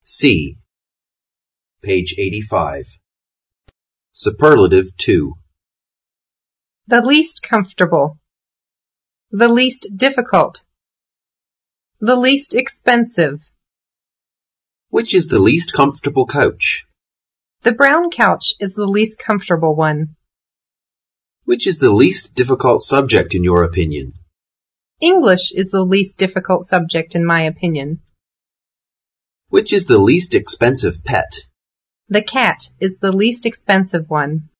C. Page 85. Superlative 2. The least comfortable. The least difficult. The least expensive. Which is the least comfortable couch? The brown couch is the least comfortable one. Which is the least difficult subject in your opinion? English is the least difficult subject in my opinion. Which is the least expensive pet? The cat is the least expensive one.